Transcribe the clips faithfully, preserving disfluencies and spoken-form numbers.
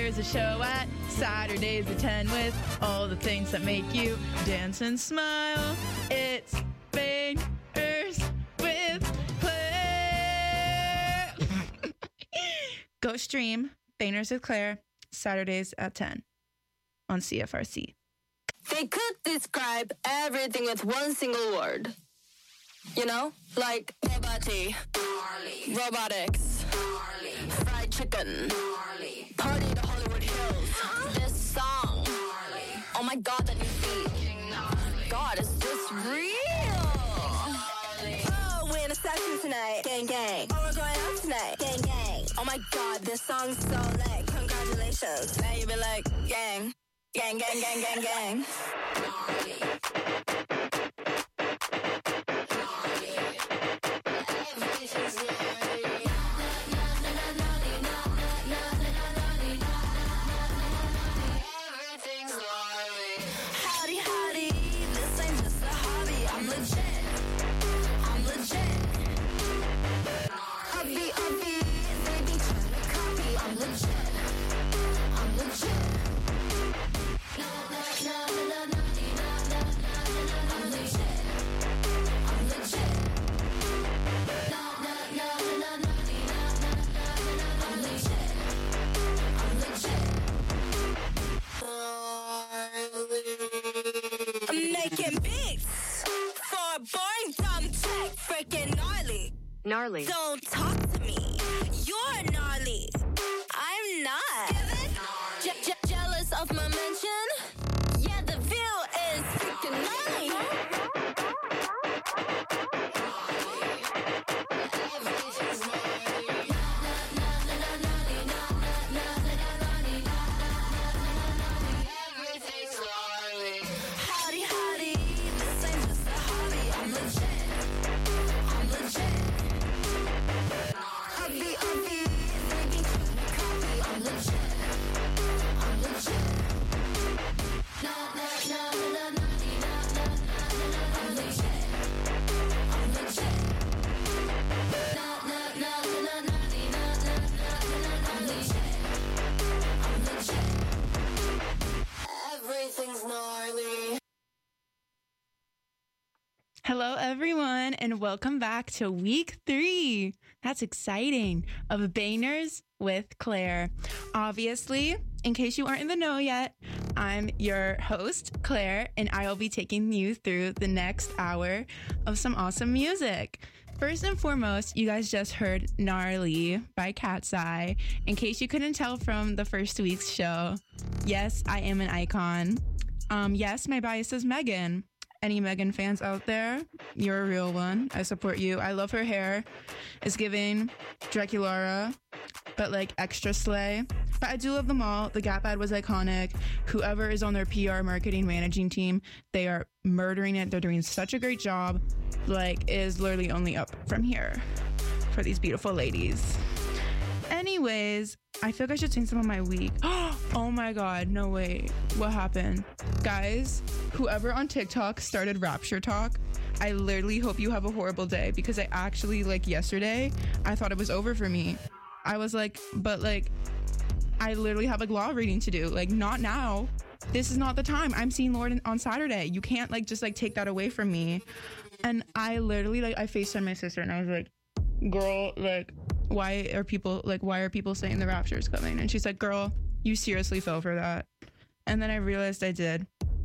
There's a show at Saturdays at ten with all the things that make you dance and smile. It's Bangers with Claire. Go stream Bangers with Claire Saturdays at ten on C F R C. They could describe everything with one single word. You know? Like robot-y, robotics, fried chicken, party to Hollywood Hills, this song, oh my god, that new beat, god, is this real? Oh, we're in a session tonight, gang gang, oh, we're going out tonight, gang gang, oh my god, this song's so lit, congratulations, now you be like, gang, gang, gang, gang, gang, gang. Gnarly. Don't talk to me. You're gnarly. I'm not. Je- je- jealous of my mention? Yeah, the view is freaking gnarly. Howdy, howdy. This ain't just a hobby. I'm legit. I'm legit. Hello, everyone, and welcome back to week three. That's exciting. Of Bangers with Claire. Obviously, in case you aren't in the know yet, I'm your host, Claire, and I will be taking you through the next hour of some awesome music. First and foremost, you guys just heard Gnarly by Cat's Eye. In case you couldn't tell from the first week's show, yes, I am an icon. Um, yes, my bias is Megan. Any Megan fans out there, you're a real one. I support you. I love her hair. It's giving Draculaura, but like extra slay. But I do love them all. The Gap ad was iconic. Whoever is on their P R marketing managing team, they are murdering it. They're doing such a great job. Like, it is literally only up from here for these beautiful ladies. Anyways, I feel like I should sing some of my week. Oh my god, no way. What happened? Guys, whoever on TikTok started Rapture Talk, I literally hope you have a horrible day, because I actually, like yesterday, I thought it was over for me. I was like, but like, I literally have like law reading to do. Like, not now. This is not the time. I'm seeing Lord on Saturday. You can't like just like take that away from me. And I literally like, I FaceTimed my sister and I was like, girl, like, why are people like why are people saying the rapture is coming? And she's like, girl, you seriously fell for that. And then I realized I did.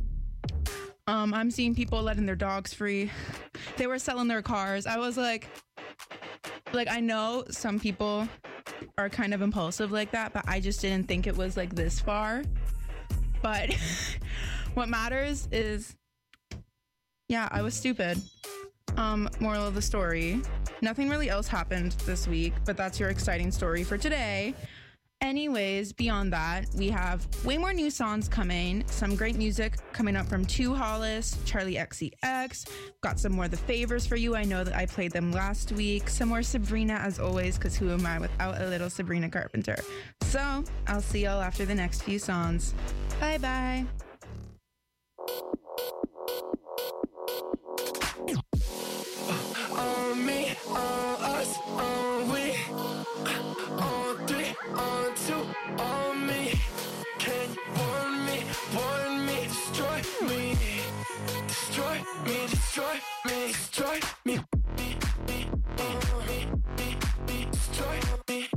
um I'm seeing people letting their dogs free. They were selling their cars. I was like like I know some people are kind of impulsive like that, but I just didn't think it was like this far. But what matters is, yeah, I was stupid. Um, moral of the story, nothing really else happened this week, but that's your exciting story for today. Anyways, beyond that, we have way more new songs coming, some great music coming up from Two Hollis, Charlie X C X, got some more The Favors for you. I know that I played them last week. Some more Sabrina, as always, because who am I without a little Sabrina Carpenter? So, I'll see y'all after the next few songs. Bye-bye. On me, on us, on we, on three, on two, on me. destroy me, destroy me. Destroy me.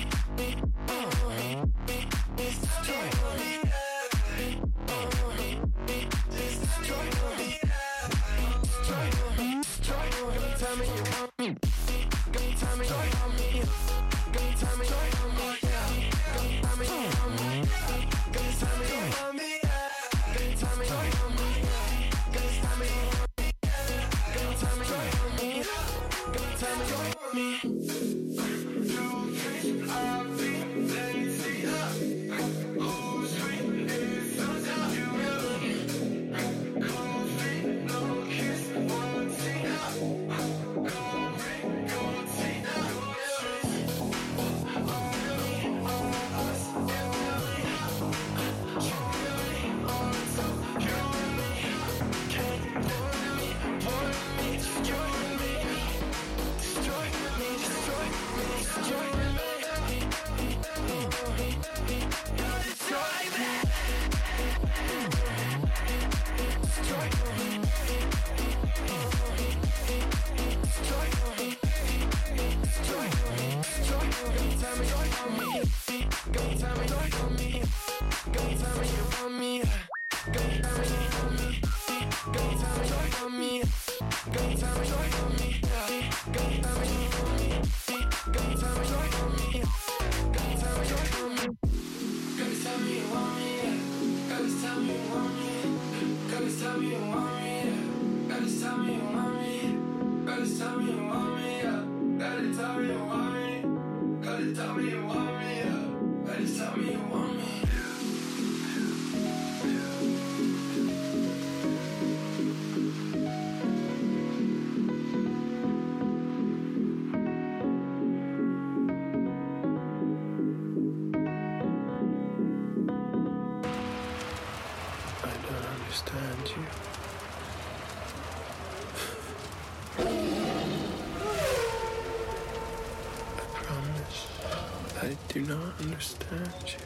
I do not understand you.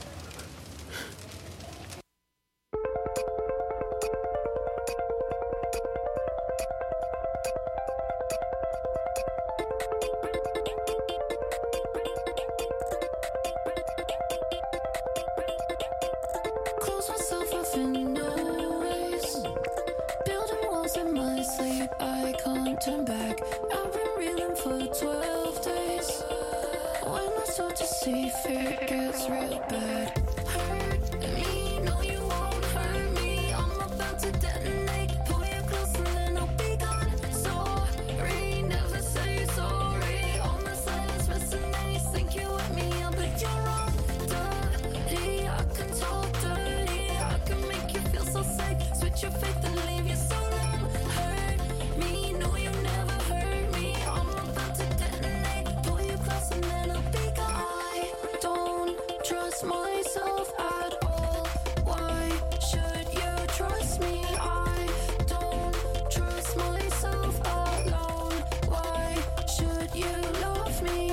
Close myself off in noise, building walls in my sleep. I can't turn back. I've been reeling for twelve days. When I start to see fear, it gets real bad. Hurt me, no you won't hurt me. I'm about to detonate. Pull you close and then I'll be gone. Sorry, never say sorry. All my silence resonates. Think you with me, I'll bet you're wrong. Dirty, I can talk dirty. I can make you feel so safe. Switch your faith and leave you so numb. Hurt me, no you never hurt me. I'm about to detonate. Pull you close and then I'll be gone. I don't trust myself at all. Why should you trust me? I don't trust myself alone. Why should you love me?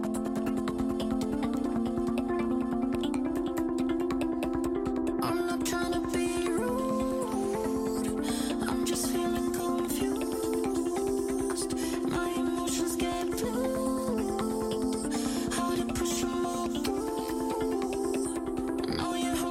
I'm not trying to be rude. I'm just feeling confused. My emotions get blue. How to push them all through. Know you hurt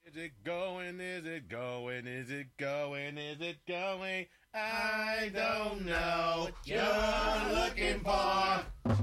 Is it going? Is it going? Is it going? Is it going? I don't know what you're looking for.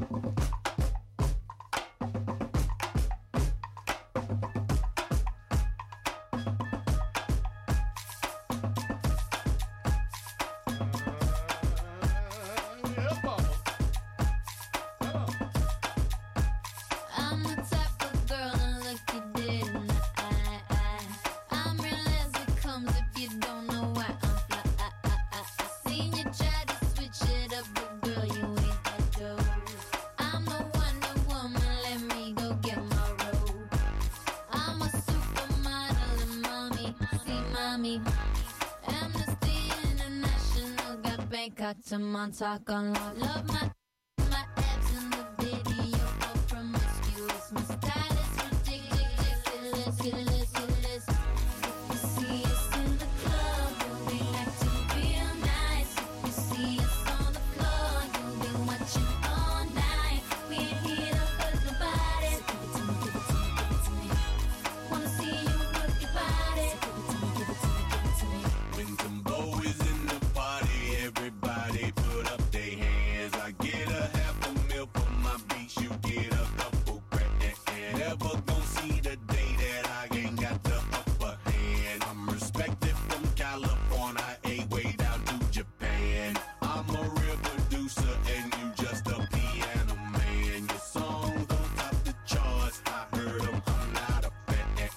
I'm the type of girl to look you dead in the eye, eye. I'm real as it comes if you don't know why I'm fly. I, I, I, I seen you try to switch it up, but girl, you ain't that dope. I'm the Wonder Woman, let me go get my robe. I'm a supermodel and mommy, see mommy. Amnesty International got Bangkok to Montauk on lock. Love my my abs in the video for promiscuous. My style is ridiculous, ridiculous, ridiculous. If you see us in the club, you'll be acting real nice. If you see us on the floor, you'll be watching all night. We ain't here to hurt nobody. So give it to me, give it to me, give it to me. Wanna see you work your body. So give it to me, give it to me, give it to me. When Timbo is in the party, everybody put up their hands. I get a half a mil for my beats, you get a couple grand. Never gon' see the day that I ain't got the upper hand. I'm respected from California, a way down to Japan. I'm a real producer and you just a piano man. Your songs don't top the charts, I heard them, I'm not a fan.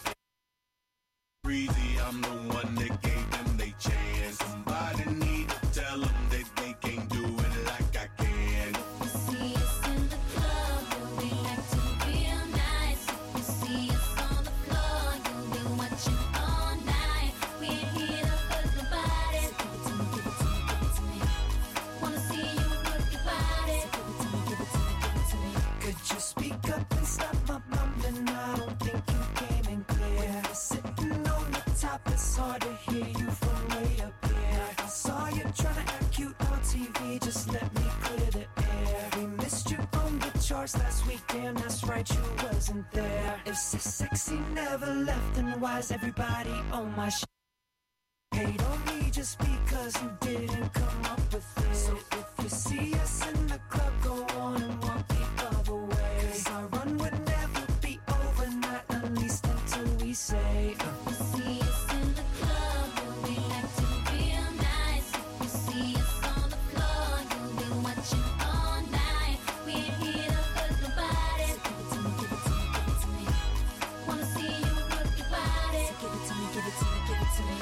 Breezy, I'm the one that gave them they chance. Somebody need to tell them that they can't do it like I can. If you see us in the club, you'll be acting real nice. If you see us on the floor, you'll be watching all night. We ain't here to hurt nobody. So give it to me, give it to me, give it to me. Wanna see you work your body. So give it to me, give it to me, give it to me. Could you speak up and stop my mumbling? I don't think you came in clear. You're sitting on the top, it's hard to hear you from way up here. I saw you trying to act cute on T V, just let me clear the air. We missed you on the charts last week, damn, that's right, you wasn't there. If so sexy never left, then why's everybody on my sh? Hate on me just because you didn't come up with it. So if you see us in the club, go on and walk the other way. 'Cause our run would never be over, not at least until we say uh. If you see us in the club, you'll be acting real nice. If you see us on the floor, you'll be watching all night. We ain't here to hurt nobody. So give it to me, give it to me, give it to me. Wanna see you work your body. So give it to me, give it to me, give it to me.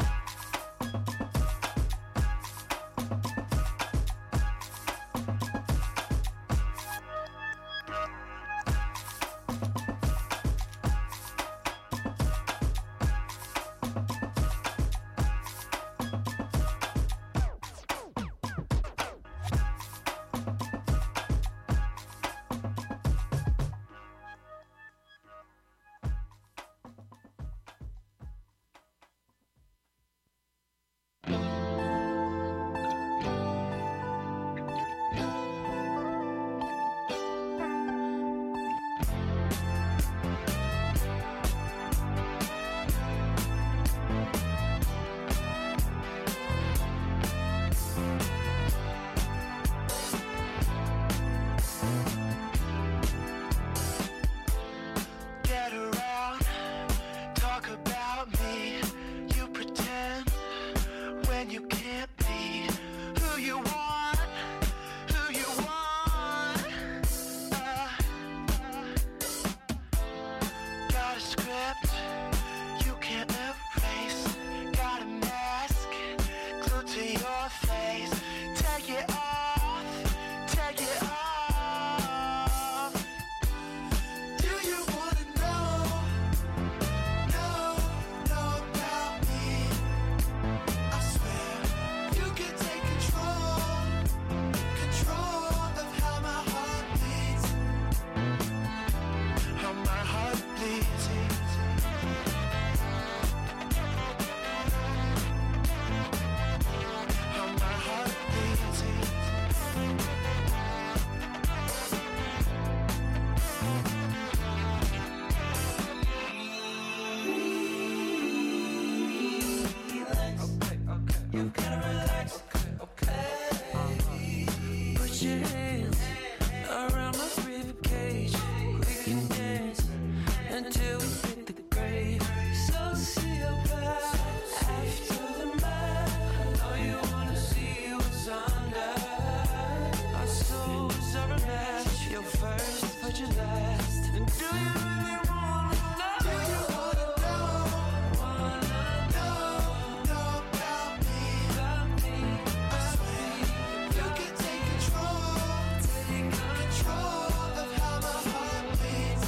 You gotta relax, okay, okay. Put your hands around my rib cage. We can dance until we hit the grave. So silver after the math. I know you wanna see what's under. Our souls are a match. You're first, but you're last. And do you really wanna know? Do you wanna know? Wanna know? Know about me? About me? I swear you can take control. Take control of how my heart beats.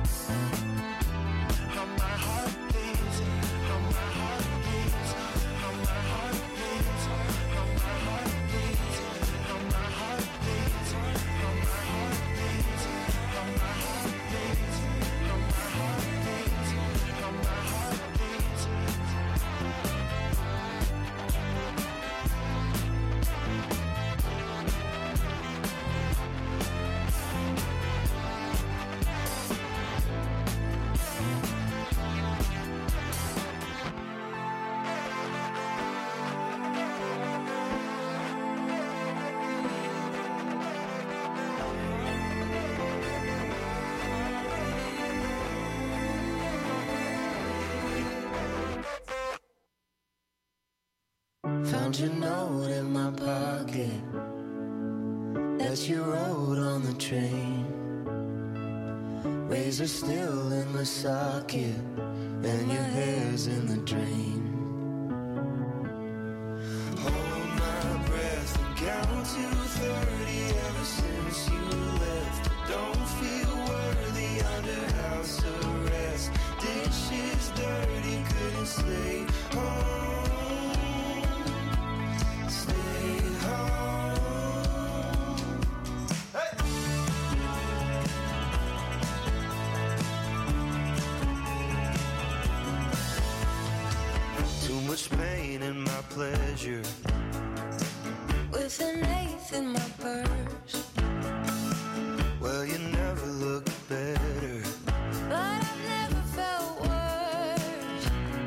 How my heart beats. How my heart beats. How my heart beats. How my heart beats. How my heart beats. How my heart beats. How my heart beats. How my heart beats. How my heart beats. Found your note in my pocket that you wrote on the train. Razor still in my socket, and your hair's in the drain. Hold my breath and count to thirty. Ever since you left, don't feel worthy under house arrest. Dishes dirty, couldn't stay home. Stay home. Hey! Too much pain in my pleasure. With an eighth in my purse. Well, you never look better. But I've never felt worse.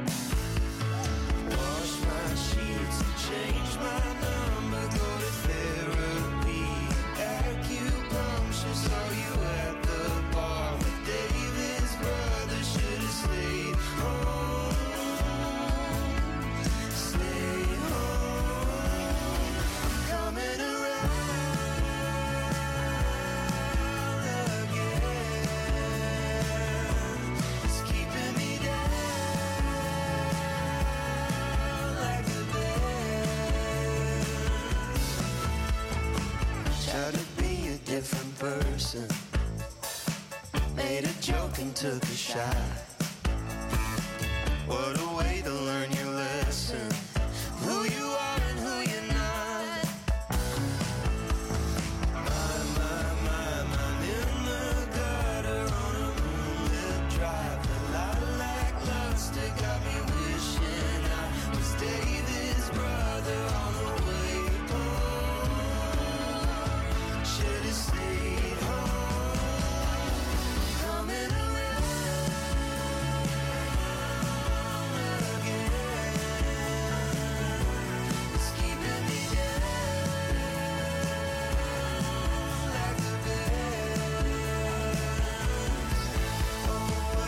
Wash my sheets and change my number. Go to therapy. Acupuncture. Saw you at the bar with David's brother. Should've stayed home. Stay home. Coming around again. It's keeping me down like the best. Tried to be a different person. Made a joke and took a shot. What a way to learn your lesson. Who you are and who you're not. My, my, my, mine in the gutter on a moonlit drive. The light like luster got me wishing I was David's brother on the way home. Should've stayed home. Coming around again. It's keeping me down like the best. Oh,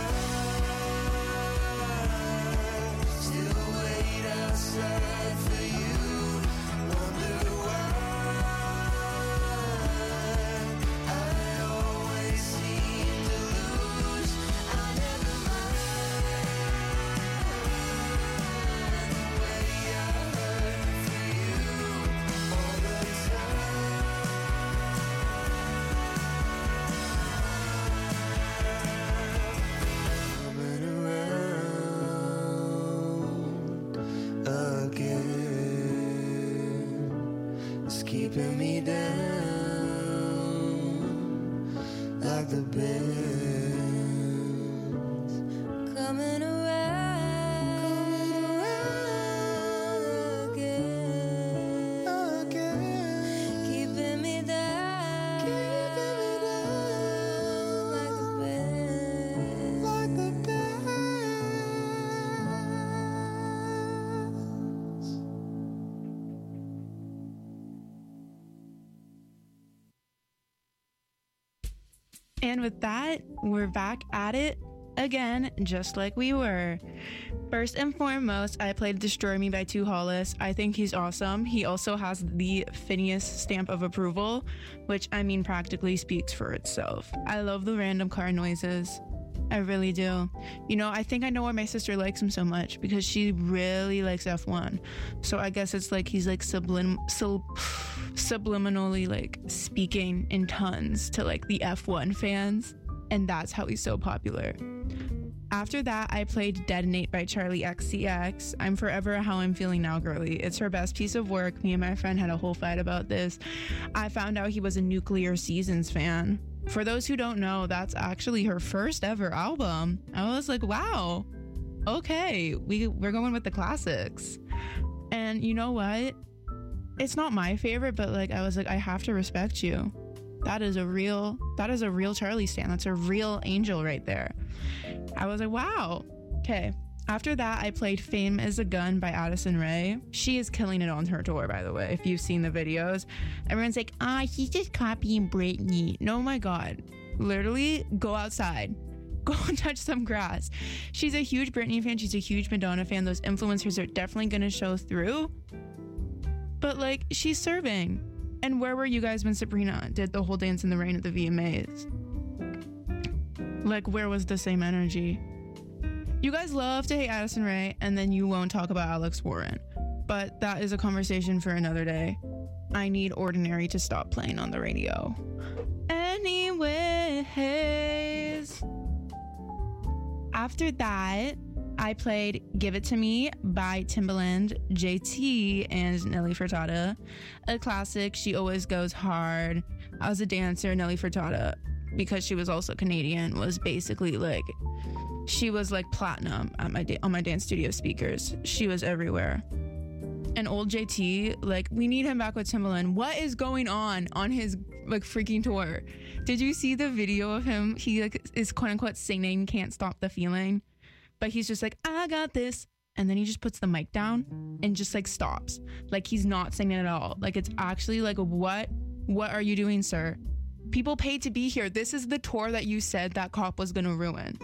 I still wait outside for you. Wonder why I always seem to lose. I never mind the way I hurt for you all the time. Coming around again. It's keeping me down like the best. Coming around again. Again. Keeping me down. Keeping me down like the best. Like the best. And with that, we're back at it again, just like we were. First and foremost, I played Destroy Me by Two Hollis. I think he's awesome. He also has the Phineas stamp of approval, which I mean practically speaks for itself. I love the random car noises. I really do. You know, I think I know why my sister likes him so much, because she really likes F one. So I guess it's like he's like sublim sub subliminally like speaking in tons to like the F one fans, and that's how he's so popular. After that, I played Detonate by Charlie X C X. I'm forever How I'm Feeling Now girly. It's her best piece of work. Me and my friend had a whole fight about this. I found out he was a Nuclear Seasons fan. For those who don't know, that's actually her first ever album. I was like, wow, okay, we, we're going with the classics. And you know what? It's not my favorite, but like, I was like, I have to respect you. That is a real, that is a real Charlie stan. That's a real angel right there. I was like, wow. Okay. After that, I played Fame is a Gun by Addison Rae. She is killing it on her tour, by the way. If you've seen the videos, everyone's like, ah, he's just copying Britney. No, my God. Literally, go outside. Go and touch some grass. She's a huge Britney fan. She's a huge Madonna fan. Those influencers are definitely going to show through. But, like, she's serving. And where were you guys when Sabrina did the whole Dance in the Rain at the V M As? Like, where was the same energy? You guys love to hate Addison Rae, and then you won't talk about Alex Warren. But that is a conversation for another day. I need Ordinary to stop playing on the radio. Anyways, after that, I played Give It To Me by Timbaland, J T, and Nelly Furtado. A classic. She always goes hard. As a dancer, Nelly Furtado, because she was also Canadian, was basically like, she was like platinum at my da- on my dance studio speakers. She was everywhere. And old J T, like, we need him back with Timbaland. What is going on on his like freaking tour? Did you see the video of him? He like is quote unquote singing Can't Stop the Feeling, but he's just like, I got this, and then he just puts the mic down and just like stops, like he's not singing at all. Like, it's actually like, what what are you doing, sir? People paid to be here. This is the tour that you said that cop was gonna ruin.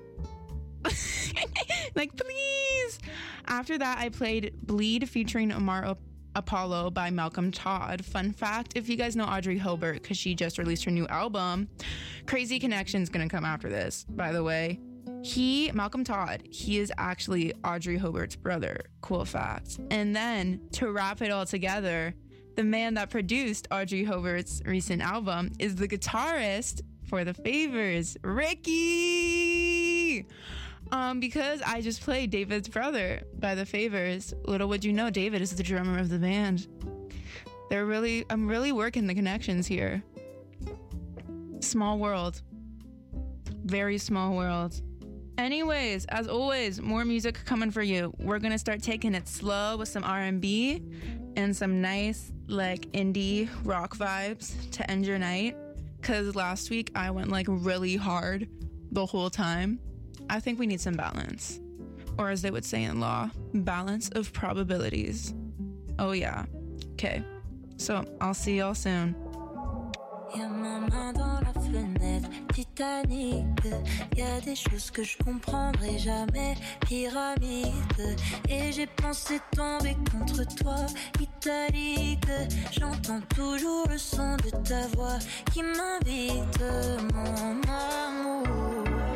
Like, please. After that, I played Bleed featuring Amar Apollo by Malcolm Todd. Fun fact, if you guys know Audrey Hobart, because she just released her new album, Crazy Connection's gonna come after this, by the way. He, Malcolm Todd, he is actually Audrey Hobart's brother. Cool fact. And then, to wrap it all together, the man that produced Audrey Hobart's recent album is the guitarist for The Favors, Ricky! Um, because I just played David's brother by The Favors. Little would you know, David is the drummer of the band. They're really, I'm really working the connections here. Small world. Very small world. Anyways, as always, more music coming for you. We're gonna start taking it slow with some R and B and some nice, like, indie rock vibes to end your night. Cause last week I went like really hard the whole time. I think we need some balance. Or as they would say in law, balance of probabilities. Oh yeah. Okay. So I'll see y'all soon. Y'a ma main dans la fenêtre, Titanic. Y'a des choses que je comprendrai jamais, pyramide. Et j'ai pensé tomber contre toi, italique. J'entends toujours le son de ta voix qui m'invite, mon amour.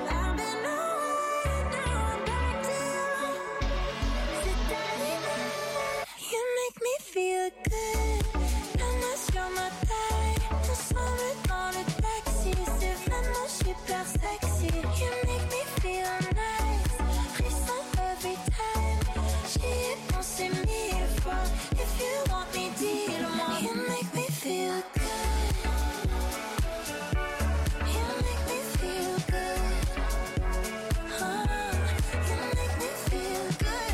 Feel good, la main sur ma taille, ensemble dans le taxi, c'est vraiment super sexy. You make me feel nice, frisson every time. J'y ai pensé mille fois, if you want me, dis-le-moi. You make me feel good, you make me feel good, oh, you make me feel good.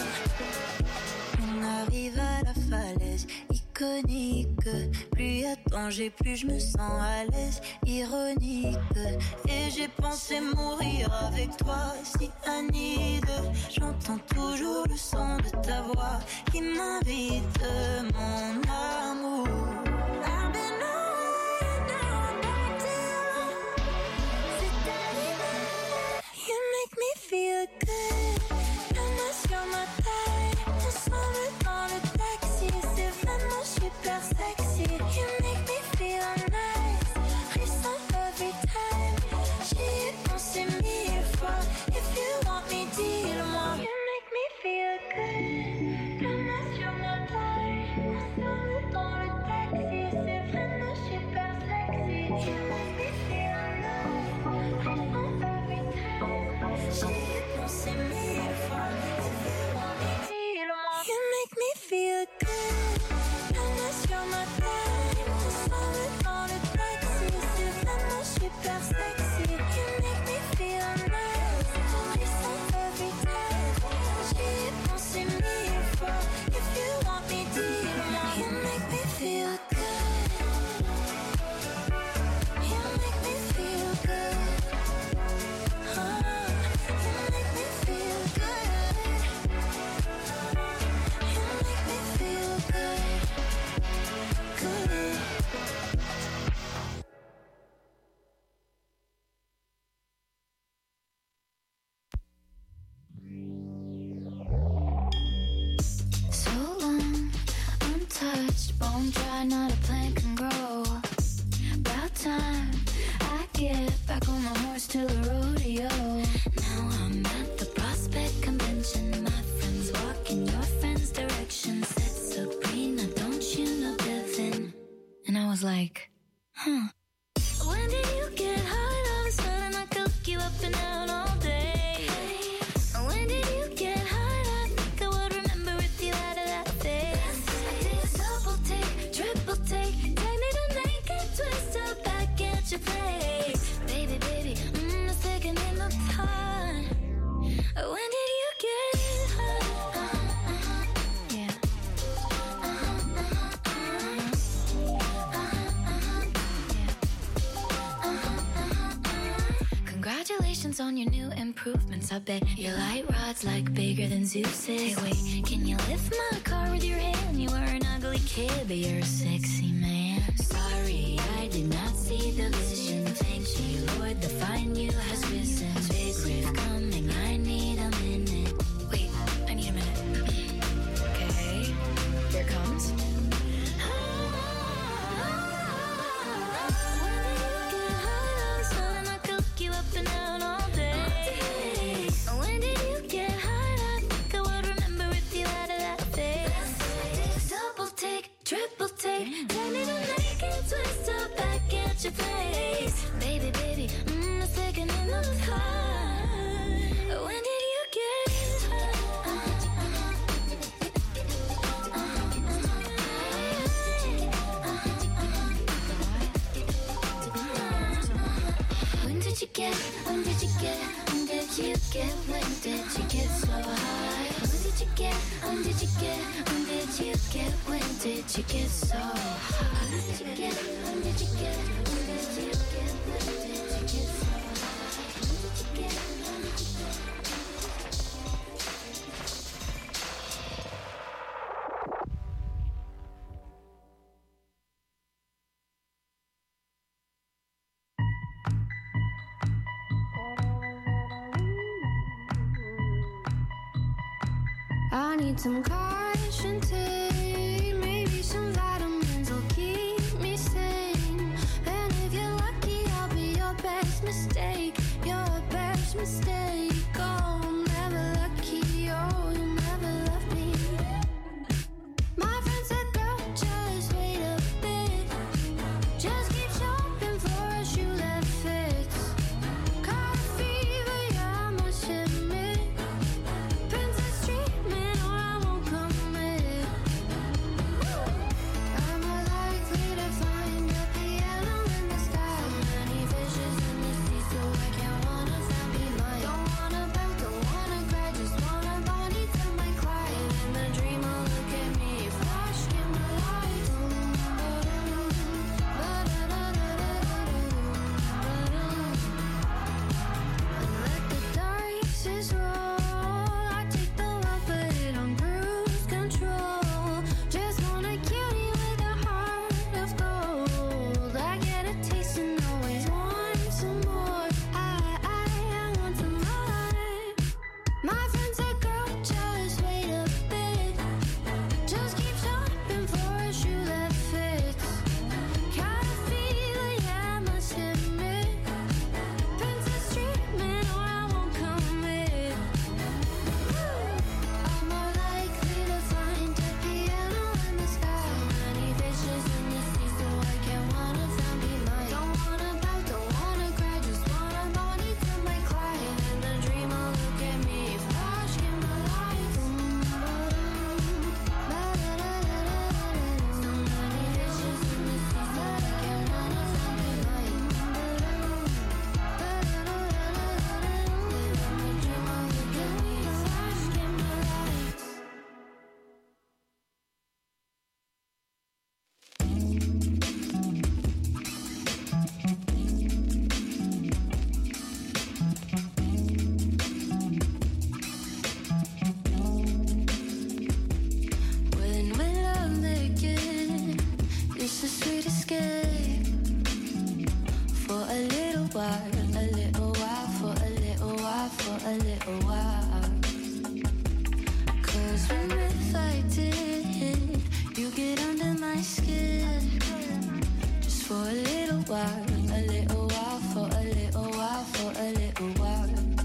Iconique, plus y a quand j'ai plus, je me sens à l'aise, ironique. Et j'ai pensé mourir avec toi, si Annie. J'entends toujours le son de ta voix qui m'invite, mon amour. I've been on, now I'm back to you. C'est arrivé, you make me feel good. Main sur ma taille, ensemble dans le taxi, c'est vraiment super sexy. You make me feel nice, frisson every time. J'y ai pensé mille fois, if you want me, dis-le-moi. You make me feel good, la main sur ma taille, ensemble dans le taxi, c'est vraiment super sexy. You make me feel nice, frisson every time. J'y ai pensé mille fois. You make me feel good. La main sur ma taille, ensemble dans le taxi, c'est vraiment super sexy. You make me feel nice, frisson every time. J'y ai pensé mille fois. If you want me, dis-le-moi. You make me feel good. You make me feel good. Oh, you make me feel good. You make me feel good, good. So long, untouched, bone dry, not a plant can grow. About time I get back on my horse to the rodeo. Now I'm at the Prospect Convention. My friends walk in your friend's direction. Said Sabrina, don't you know Devin? And I was like, huh. When did you get hot? All of a sudden I could look you up and down all day. When did you get hot? I think I would remember if you had a that face. I did a double take, triple take. Take me to naked twist up back at your place. Baby, baby, mm, the second in the time. When did you get hot? Uh-huh, uh-huh, yeah. Uh-huh, uh-huh, uh-huh. Uh-huh, uh-huh, yeah. Uh-huh, uh-huh, uh-huh. Congratulations on your new improvements. I bet your light rod's like bigger than Zeus's. Hey, wait, can you lift my car with your hand? You were an ugly kid, but you're a sexy man. Sorry, I did not see the vision. Thank you, Lord, the fine you has risen. Big riff coming, I need a minute. Wait, I need a minute. Okay, here it comes. When did you get hot? All of a sudden I could look you up and down all day. When did you get hot? I think I would remember if you had a that face. Double take, triple take. Take me to naked twist up back at your place. Baby, baby, mm, the second in the time. When did you get hot? Uh-huh, uh-huh. When did you get, when did you get, when did you get, when did you get so high? When did you get, when did you get, when did you get, when did you get so high? When did you get, when did you get, when did you get, when did you get so high? When did you get, when did you get? I need some caution tea, maybe some vitamins will keep me sane. And if you're lucky, I'll be your best mistake, your best mistake. Oh, I'm never lucky, oh, you never love me. My friend said, girl, just wait a bit. Just keep shopping for a shoe that fits. Caught a fever, yeah, I must admit. Princess treatment or I won't commit. I'm unlikely to find a piano in the sky. Many fishes in the sea, so I can't one of them be mine. Don't wanna while, a little while, for a little while, for a little while. Cause when we're fighting, you get under my skin. Just for a little while, a little while, for a little while, for a little while.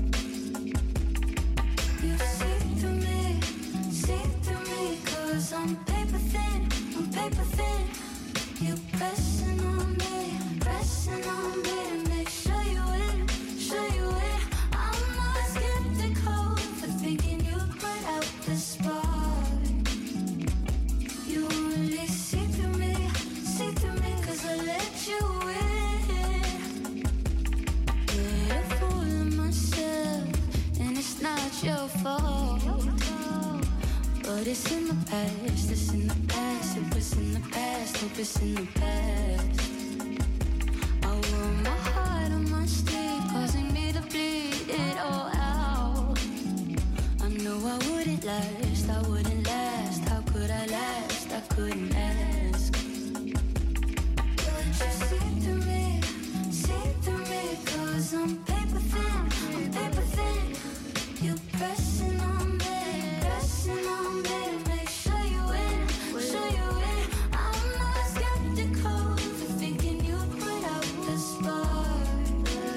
You see through me, see through me, cause I'm paper thin, I'm paper thin. You pressing on me, pressing on me to make sure you win, sure you win. I'm not skeptical for thinking you put out the spark. You only see through me, see through me, cause I let you in. Yeah, a fool of myself, and it's not your fault. But it's in the past, it's in the past, it was in the past, hope it's in the past. I wore my heart on my sleeve, causing me to bleed it all out. I know I wouldn't last, I wouldn't last. How could I last? I couldn't ask. But you see through me, see through me, cause I'm paper thin, I'm paper thin. You pressing on me, pressing on me to make sure you win, sure you win. I'm not skeptical for thinking you put out the spark.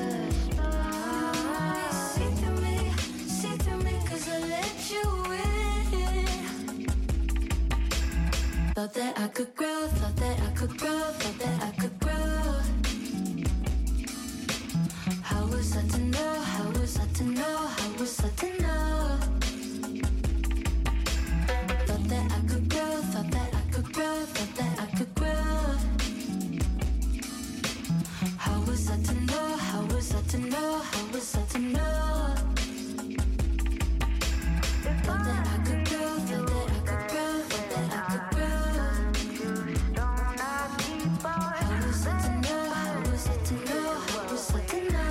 See through me, see through me, cause I let you in. Thought that I could grow, thought that I could grow, thought that I could grow. How was I to know, how was I to know, how was I to know? Thought that I could grow, thought that I could grow, thought that I could grow. How was I to know, how was I to know, how was I to know? Thought that I could grow, thought that I could grow, thought that I could grow. How was I to know, how was I to know, how was I to know?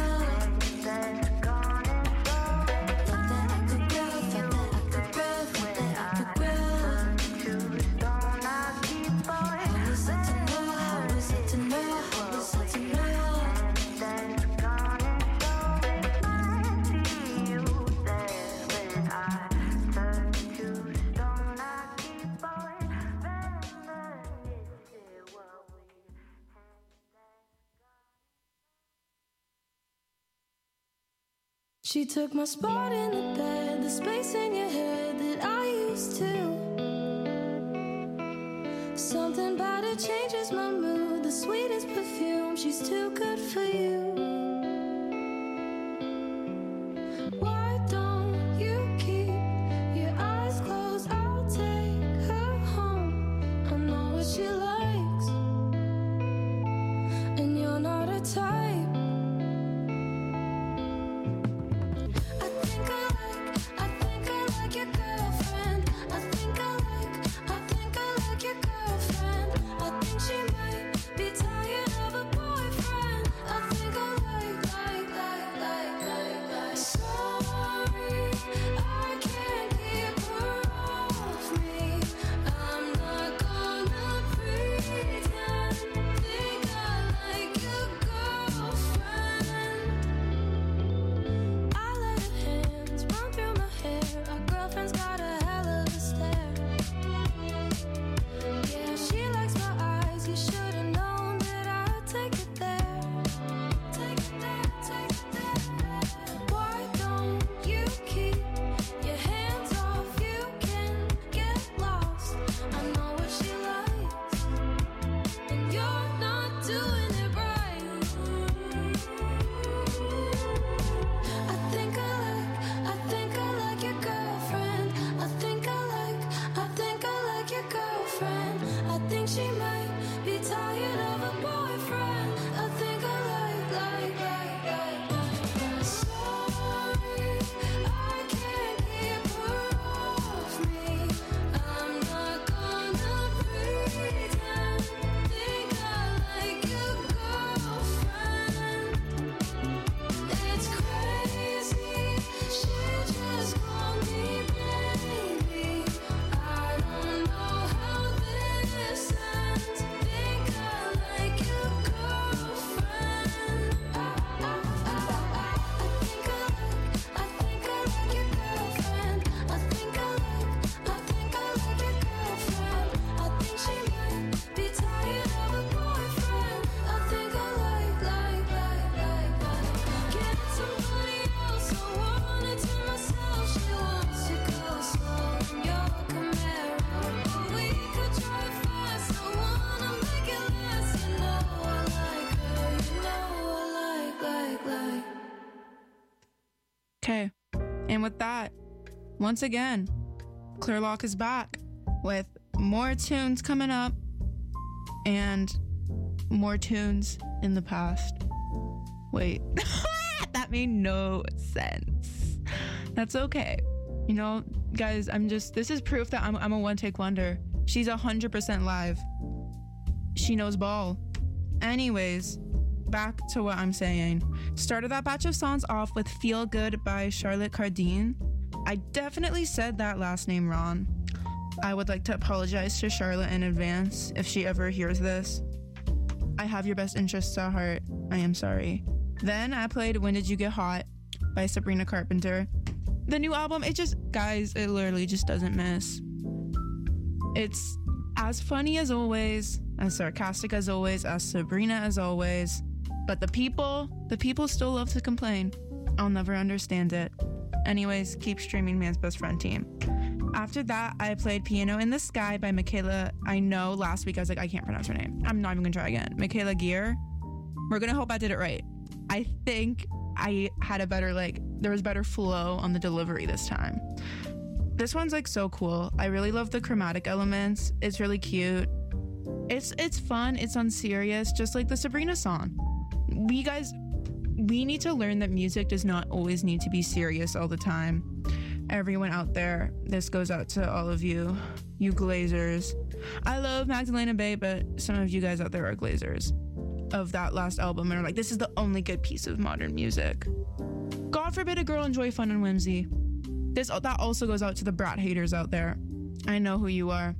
Thought that I could grow, thought that I could grow, thought that I could grow. How was I to know, how was I to know, how was I to know? She took my spot in the bed, the space in your head that I used to. Something about it changes my mood, the sweetest perfume, she's too good for you. Why don't you keep your eyes closed? I'll take her home. I know what she likes, and you're not her type. She might be tired of a boyfriend. I think Okay. And with that, once again, Clearlock is back with more tunes coming up and more tunes in the past. Wait, that made no sense. That's okay. You know, guys, I'm just, this is proof that I'm, I'm a one-take wonder. She's one hundred percent live. She knows ball. Anyways, back to what I'm saying. Started that batch of songs off with Feel Good by Charlotte Cardin. I definitely said that last name wrong. I would like to apologize to Charlotte in advance if she ever hears this. I have your best interests at heart. I am sorry. Then I played When Did You Get Hot by Sabrina Carpenter. The new album, it just, guys, it literally just doesn't miss. It's as funny as always, as sarcastic as always, as Sabrina as always. But the people, the people still love to complain. I'll never understand it. Anyways, keep streaming Man's Best Friend Team. After that, I played Piano in the Sky by Michaela. I know last week I was like, I can't pronounce her name. I'm not even gonna try again. Michaela Gear. We're gonna hope I did it right. I think I had a better, like, there was better flow on the delivery this time. This one's like so cool. I really love the chromatic elements. It's really cute. It's it's fun. It's unserious, just like the Sabrina song. We guys, we need to learn that music does not always need to be serious all the time. Everyone out there, this goes out to all of you, you Glazers. I love Magdalena Bay, but some of you guys out there are Glazers of that last album and are like, this is the only good piece of modern music. God forbid a girl enjoy fun and whimsy. This that also goes out to the brat haters out there. I know who you are.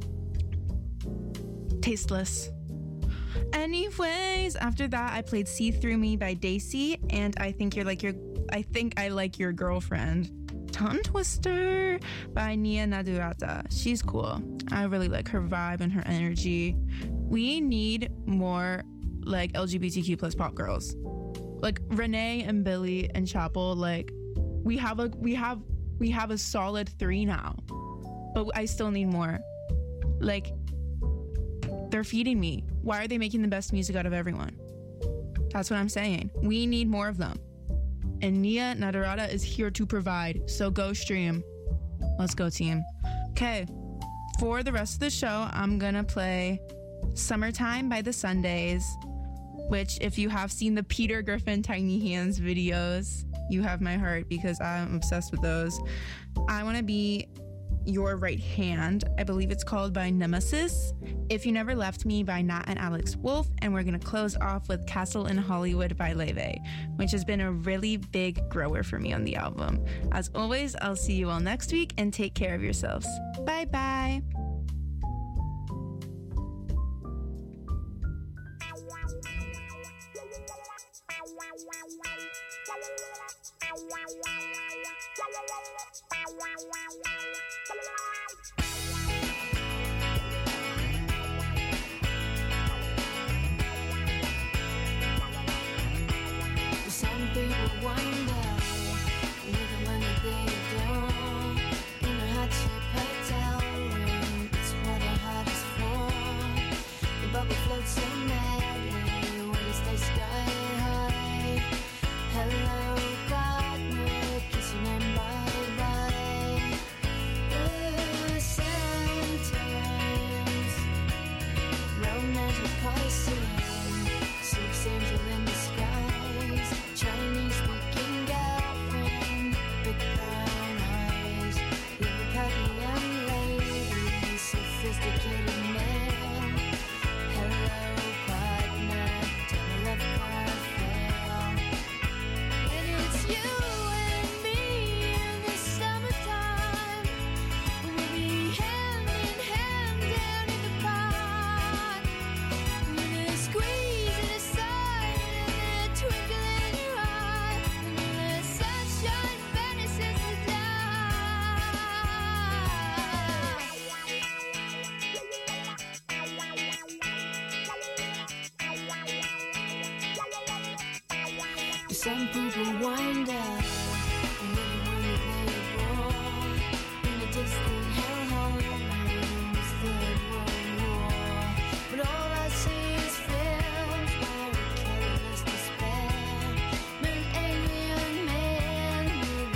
Tasteless. Anyways, after that, I played See Through Me by Daisy, and I think you're like your I think I like your girlfriend. Tongue Twister by Nia Nadurata. She's cool. I really like her vibe and her energy. We need more like L G B T Q plus pop girls. Like Renee and Billy and Chapel, like we have a we have we have a solid three now. But I still need more. Like, they're feeding me. Why are they making the best music out of everyone? That's what I'm saying. We need more of them. And Nia Nadarata is here to provide. So go stream. Let's go, team. Okay. For the rest of the show, I'm gonna play Summertime by the Sundays, which if you have seen the Peter Griffin Tiny Hands videos, you have my heart because I'm obsessed with those. I Wanna Be Your Right Hand, I believe it's called, by Nemesis. If You Never Left Me by Nat and Alex Wolf. And we're going to close off with Castle in Hollywood by Leve, which has been a really big grower for me on the album. As always, I'll see you all next week and take care of yourselves. Bye bye. Some people wonder, even when they don't, in a hot-ship hotel room, it's what a heart is for. The bubble floats so madly, waves they sky high. Hello, partner, kissing and bye-bye. Uh, sometimes, romantic poison, six angel in disguise. Chinese speaking girlfriend, big brown eyes. Liverpudlian lady, sophisticated man. Hello, partner, tell me love can't fail. And it's you and me in the summertime. We'll be hand in hand down in the park. We're gonna squeeze it aside and a twinkle in your eye. And the sunshine vanishes the dark. Some people wonder, and then wonder they were born in a distant hellhole, was Third World War. But all I see is films where a careless despair met an alien man with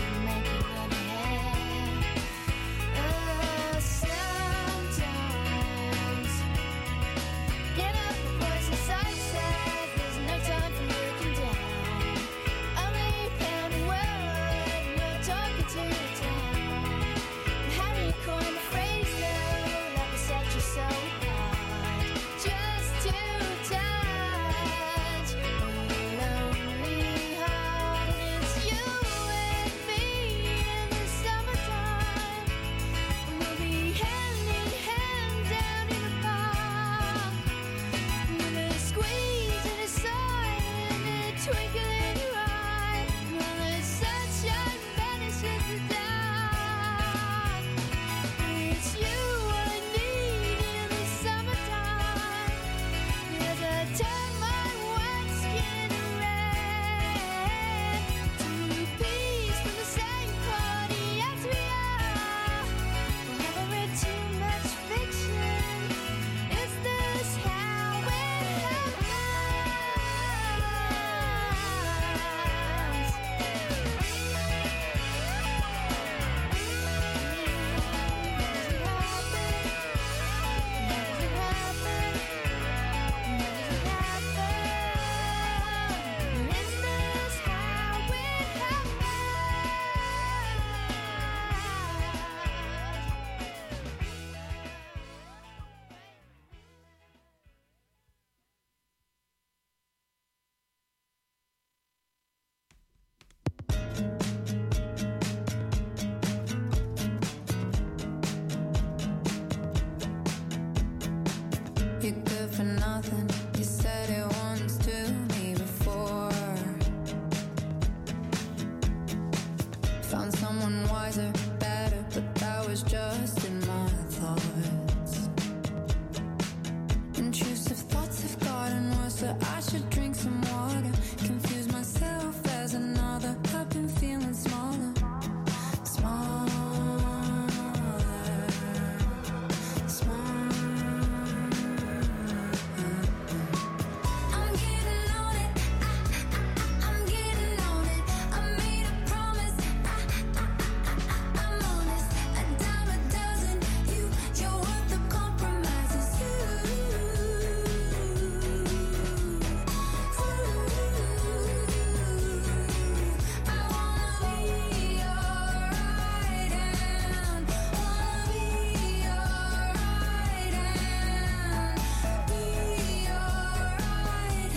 nothing. You said it once to me before. Found someone wiser, better, but that was just in my thoughts. Intrusive thoughts have gotten worse, so I should drink some water. Confuse myself as another. I've been feeling smaller, smaller, smaller. I'm getting on it. I, I, I'm getting on it. I made a promise. I, I, I, I'm honest. A dime a dozen. You, you're worth the compromises. I wanna be your right hand. Wanna be your right hand. Be your right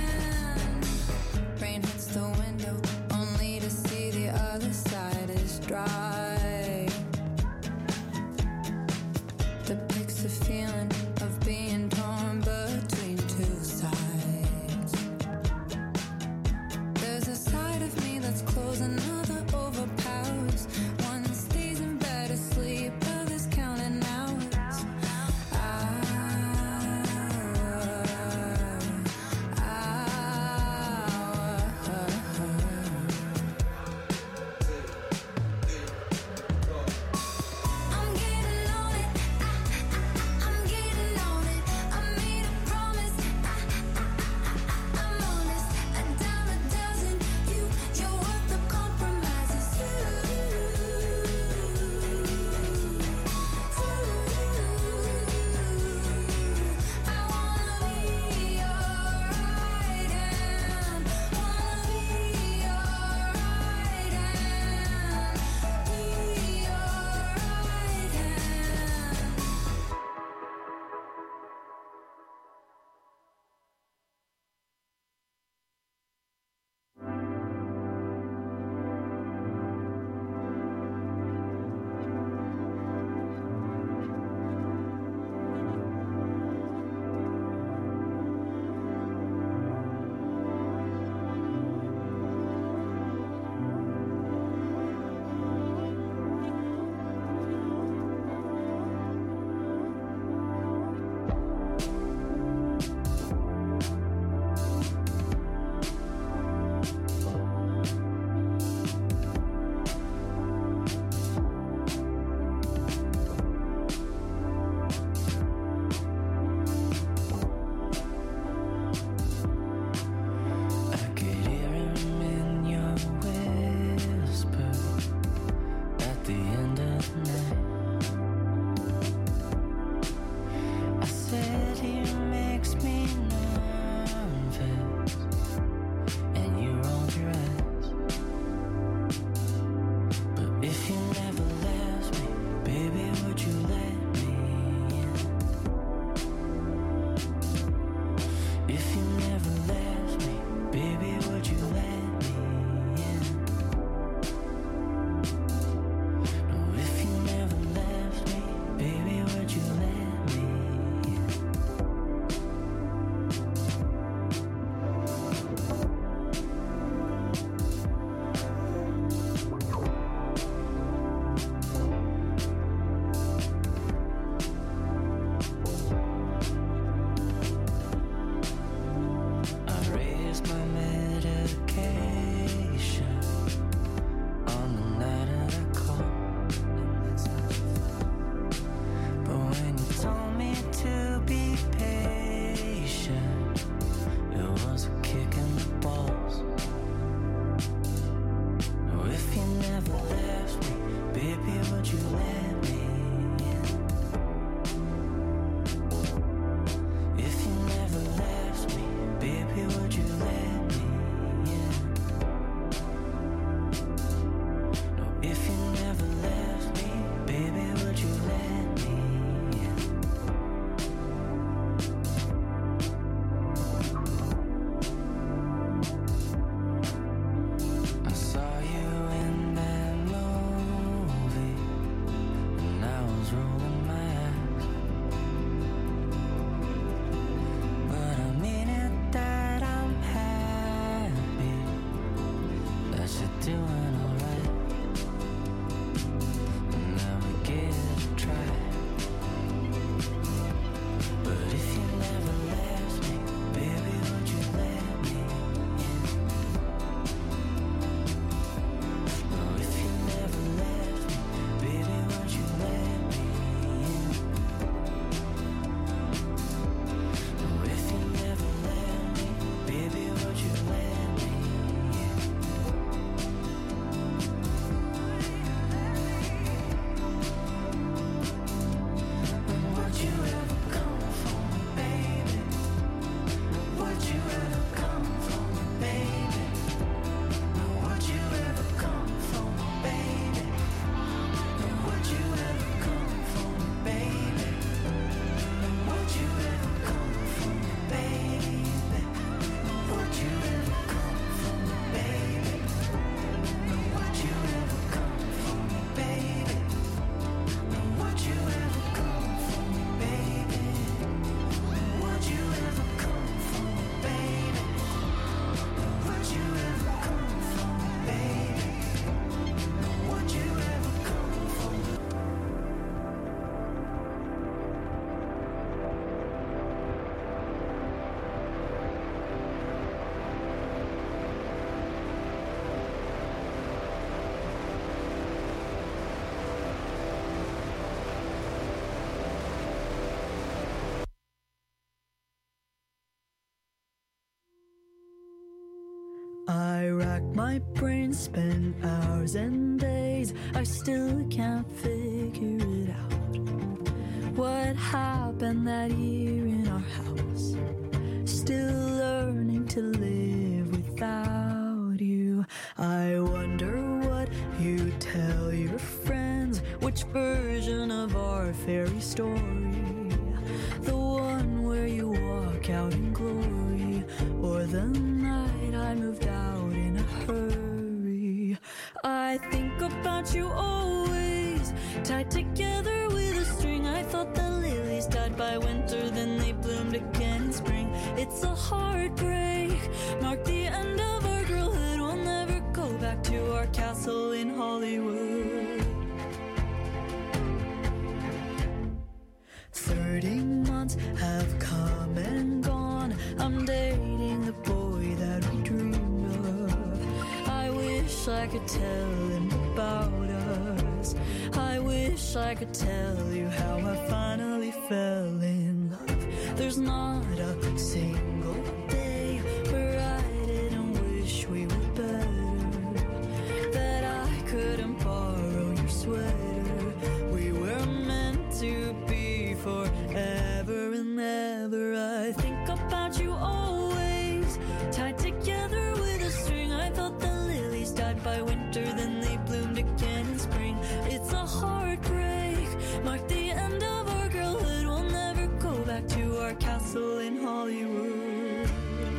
hand. Rain hits the window, only to see the other side is dry. Depicts the feeling of being torn between two sides. There's a side of me that's close, another overpowers. One stays in bed asleep, others counting hours. Hours, I'm getting on it. I, I, I'm getting on it. I made a promise. I, I, I, I'm honest. A dime a dozen. You, you're worth the compromise. doing alright. Now we give it a try. But if you never left me, baby, would you let me in? Oh, if you never left me, baby, would you let me in? Oh, if you never left me, baby, would you let me in? Would you ever come for me, baby? Would you ever come for me, baby? Would you ever come for me, baby? Would you ever come for me, baby? Would you ever come for me, baby? Would you ever come for me, baby? Would you ever come for me, baby? Would you ever come for me, baby? Would you ever come for me, baby? Would you ever come for me, baby? Would you ever come for me? I rack my brain, spend hours and days. I still can't figure it out. What happened that year in our house? Still learning to live without you. I wonder what you tell your friends. Which version of our fairy story? The one where you walk out in glory, or the night I moved out in a hurry? I think about you always, tied together with a string. I thought the lilies died by winter, then they bloomed again in spring. It's a heartbreak, marked the end of our girlhood. We'll never go back to our castle in Hollywood. Thirty months have come and gone. I'm dating the boy that we dreamed of. I wish I could tell him about us. I wish I could tell you how I finally fell in love. There's not a single day where I didn't wish we were better, that I couldn't borrow your sweater. We were meant to be forever and ever. I think about you always, tied together with a string. I thought the lilies died by winter, then they bloomed again in spring. It's a heartbreak, marked the end of our girlhood. We'll never go back to our castle in Hollywood.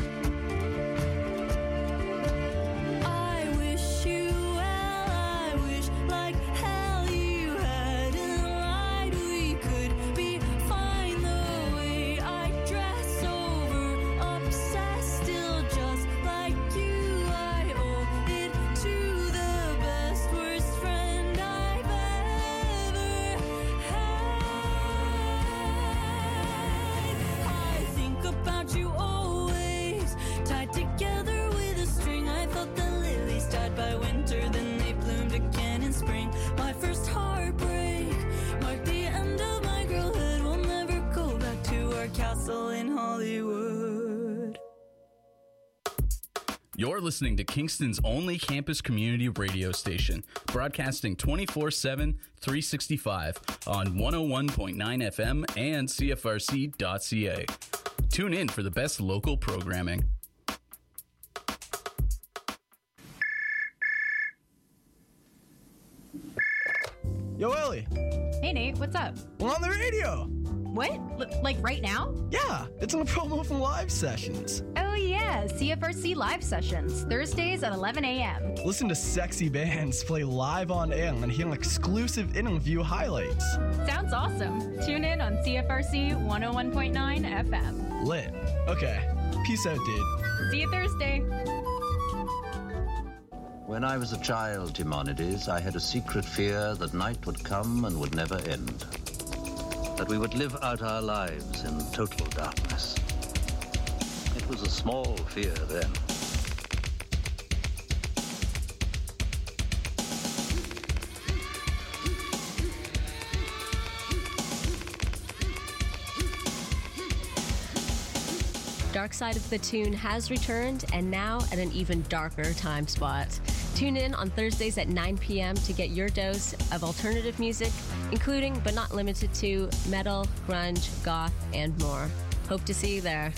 I wish you well, I wish like hell you hadn't lied. We could be fine the way I dress, over obsessed, still just like you. I owe it to the best, worst friend I've ever had. I think about you always, tied together with a string. I thought the lilies died by winter, then they bloomed again in spring. My first heartbreak marked the end of my girlhood. We'll never go back to our castle in Hollywood. You're listening to Kingston's only campus community radio station, broadcasting twenty-four seven, three sixty-five on one oh one point nine F M and C F R C dot C A. Tune in for the best local programming. Yo, Ellie. Hey, Nate, what's up? We're on the radio. What? L- like right now? Yeah, it's a promo from Live Sessions. Oh, yeah, C F R C Live Sessions, Thursdays at eleven a.m. Listen to sexy bands play live on air and hear exclusive interview highlights. Sounds awesome. Tune in on C F R C one oh one point nine F M. Lit. Okay, peace out, dude. See you Thursday. When I was a child, Timonides, I had a secret fear that night would come and would never end. That we would live out our lives in total darkness. It was a small fear then. Dark Side of the Tune has returned, and now at an even darker time spot. Tune in on Thursdays at nine p.m. to get your dose of alternative music, including but not limited to metal, grunge, goth, and more. Hope to see you there.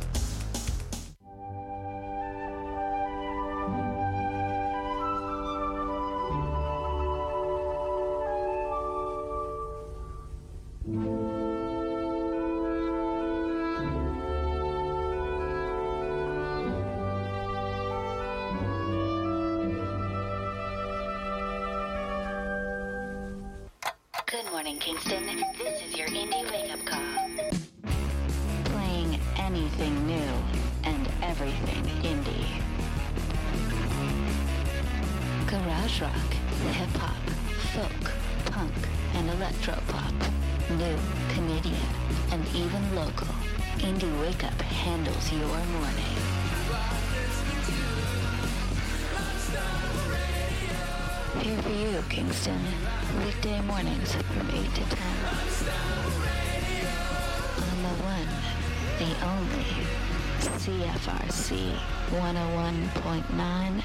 Good morning, Kingston. This is your indie wake-up call. Playing anything new and everything indie. Garage rock, hip-hop, folk, punk, and electro-pop. New, Canadian, and even local. Indie Wake-Up handles your morning. Here for you, Kingston. Weekday mornings from eight to ten. On the one, the only, C F R C one oh one point nine